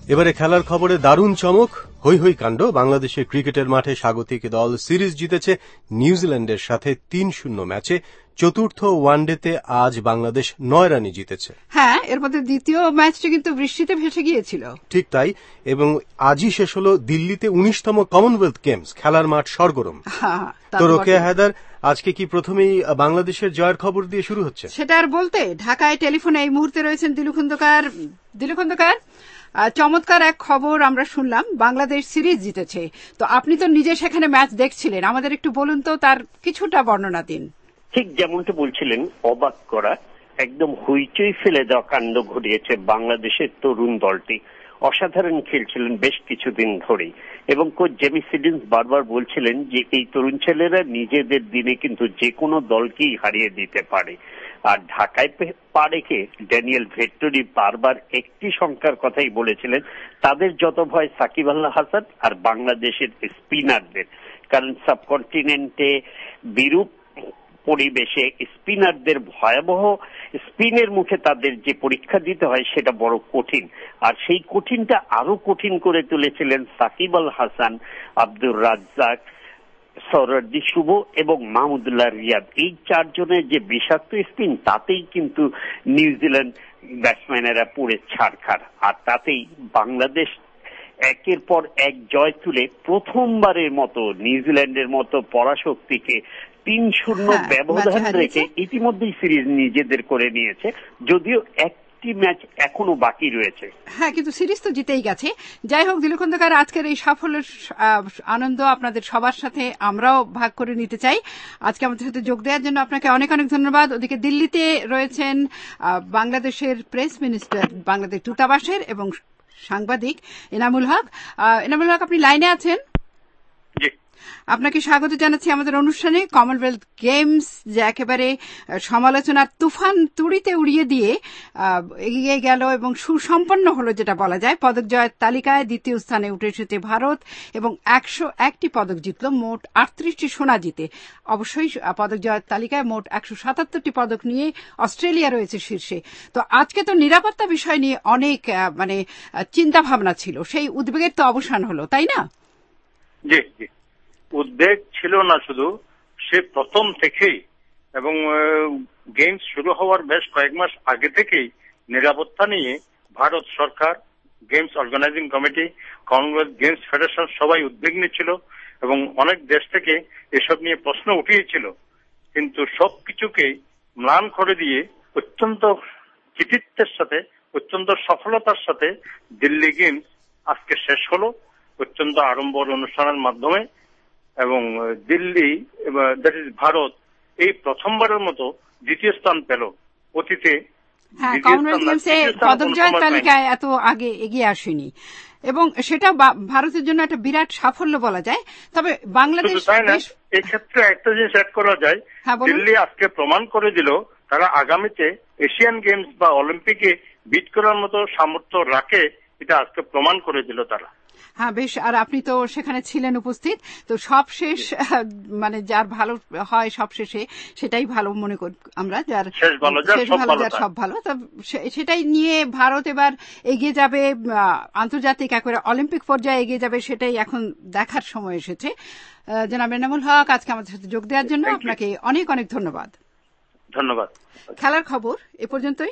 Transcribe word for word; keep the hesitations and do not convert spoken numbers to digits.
এবারে খেলার খবরে দারুণ চমক, হৈ হৈ কাণ্ড। বাংলাদেশের ক্রিকেটের মাঠে স্বাগতিক দল সিরিজ জিতেছে নিউজিল্যান্ডের সাথে তিন শূন্য ম্যাচে। চতুর্থ ওয়ানডেতে আজ বাংলাদেশ নয় রানে জিতেছে। হ্যাঁ, এর মধ্যে দ্বিতীয় ম্যাচটি কিন্তু বৃষ্টিতে ভেসে গিয়েছিল। ঠিক তাই, এবং আজই শেষ হলো দিল্লিতে উনিশতম কমনওয়েলথ গেমস। খেলার মাঠ সরগরম। তো রোকেয়া হায়দার, আজকে কি প্রথমেই বাংলাদেশের জয়ের খবর দিয়ে শুরু হচ্ছে? সেটা আর বলতে, ঢাকায় টেলিফোনে এই মুহূর্তে রয়েছেন দিলু খন্দকার। দিলু খন্দকার, চমৎকার এক খবর আমরা শুনলাম, বাংলাদেশ সিরিজ জিতেছে। তো আপনি তো নিজে সেখানে ম্যাচ দেখছিলেন, আমাদের একটু বলুন তো, তার কিছুটা বর্ণনা দিন। ঠিক যেমনটা বলছিলেন, অবাক করা, একদম হইচই ফেলে দেওয়া কাণ্ড ঘটিয়েছে বাংলাদেশের তরুণ দলটি। অসাধারণ খেলছিলেন বেশ কিছুদিন ধরেই, এবং কোচ জেমি সিডিন্স বারবার বলছিলেন যে এই তরুণ ছেলেরা নিজেদের দিনে কিন্তু যে কোনো দলকেই হারিয়ে দিতে পারে। আর ঢাকায় পা রেখে ড্যানিয়েল ভেট্টোরি বারবার একটি সংখ্যার কথাই বলেছিলেন, তাদের যত ভয় সাকিব আল হাসান আর বাংলাদেশের স্পিনারদের। কারণ সাবকন্টিনেন্টে বিরূপ পরিবেশে স্পিনারদের ভয়াবহ স্পিনের মুখে তাদের যে পরীক্ষা দিতে হয় সেটা বড় কঠিন। আর সেই কঠিনটা আরো কঠিন করে তুলেছিলেন সাকিব আল হাসান, আব্দুর রাজ্জাক, সৌরদ্দি শুভ এবং মাহমুদুল্লাহ রিয়াদ। এই চারজনের যে বিষাক্ত স্পিন, তাতেই কিন্তু নিউজিল্যান্ড ব্যাটসম্যানেরা পুড়ে ছাড়খাড়। আর তাতেই বাংলাদেশ একের পর এক জয় তুলে প্রথমবারের মতো নিউজিল্যান্ডের মতো পরাশক্তিকে তিন শূন্য ব্যবধান রেখে ইতিমধ্যেই সিরিজ নিজেদের করে নিয়েছে, যদিও একটি ম্যাচ এখনো বাকি রয়েছে। হ্যাঁ, কিন্তু সিরিজ তো জিতেই গেছে। যাই হোক, দিলু খন্দকার, আজকের এই সাফল্যের আনন্দ আপনাদের সবার সাথে আমরাও ভাগ করে নিতে চাই। আজকে আমাদের সাথে যোগ দেওয়ার জন্য আপনাকে অনেক অনেক ধন্যবাদ। ওদিকে দিল্লিতে রয়েছেন বাংলাদেশের প্রেস মিনিস্টার, বাংলাদেশ দূতাবাসের এবং সাংবাদিক এনামুল হক। এনামুল হক, আপনি লাইনে আছেন? আপনাকে স্বাগত জানাচ্ছি আমাদের অনুষ্ঠানে। কমনওয়েলথ গেমস যে একেবারে সমালোচনার তুফান তুড়িতে উড়িয়ে দিয়ে এগিয়ে গেল এবং সুসম্পন্ন হলো, যেটা বলা যায়। পদক জয়ের তালিকায় দ্বিতীয় স্থানে উঠে এসেছে ভারত এবং একশো একটি পদক জিতল, মোট আটত্রিশটি সোনা জিতে। অবশ্যই পদক জয়ের তালিকায় মোট একশো সাতাত্তরটি পদক নিয়ে অস্ট্রেলিয়া রয়েছে শীর্ষে। তো আজকে তো নিরাপত্তা বিষয় নিয়ে অনেক মানে চিন্তা ভাবনা ছিল, সেই উদ্বেগের তো অবসান হলো, তাই না? জি জি, উদ্বেগ ছিল না শুধু, সে প্রথম থেকেই এবং গেমস শুরু হওয়ার বেশ কয়েক মাস আগে থেকেই নিরাপত্তা নিয়ে ভারত সরকার, games organising committee, commonwealth games federation সবাই উদ্বিগ্ন ছিল এবং অনেক দেশ থেকে এসব নিয়ে প্রশ্ন উঠিয়েছিল। কিন্তু সবকিছুকেই ম্লান করে দিয়ে অত্যন্ত কৃতিত্বের সাথে, অত্যন্ত সফলতার সাথে দিল্লি গেমস আজকে শেষ হলো অত্যন্ত আড়ম্বর অনুষ্ঠানের মাধ্যমে। এবং দিল্লি, দ্যাট ইজ ভারত, এই প্রথমবারের মতো দ্বিতীয় স্থান পেল। অতীতে পদক জয়ের তালিকায় এত আগে এগিয়ে আসেনি এবং সেটা ভারতের জন্য একটা বিরাট সাফল্য বলা যায়। তবে বাংলাদেশ, এক্ষেত্রে একটা জিনিস অ্যাড করা যায়, দিল্লি আজকে প্রমাণ করে দিল তারা আগামীতে এশিয়ান গেমস বা অলিম্পিকে বিট করার মতো সামর্থ্য রাখে, এটা আজকে প্রমাণ করে দিল তারা। হ্যাঁ, বেশ। আর আপনি তো সেখানে ছিলেন উপস্থিত, তো সব শেষ মানে যার ভালো হয় সব শেষে সেটাই ভালো মনে করি আমরা, যার শেষ ভালো যার সব ভালো। তো সেটাই নিয়ে ভারত এবার এগিয়ে যাবে, আন্তর্জাতিক একেবারে অলিম্পিক পর্যায়ে এগিয়ে যাবে, সেটাই এখন দেখার সময় এসেছে। জনাব এনামুল হক, আজকে আমাদের সাথে যোগ দেওয়ার জন্য আপনাকে অনেক অনেক ধন্যবাদ। ধন্যবাদ। খেলার খবর এ পর্যন্তই।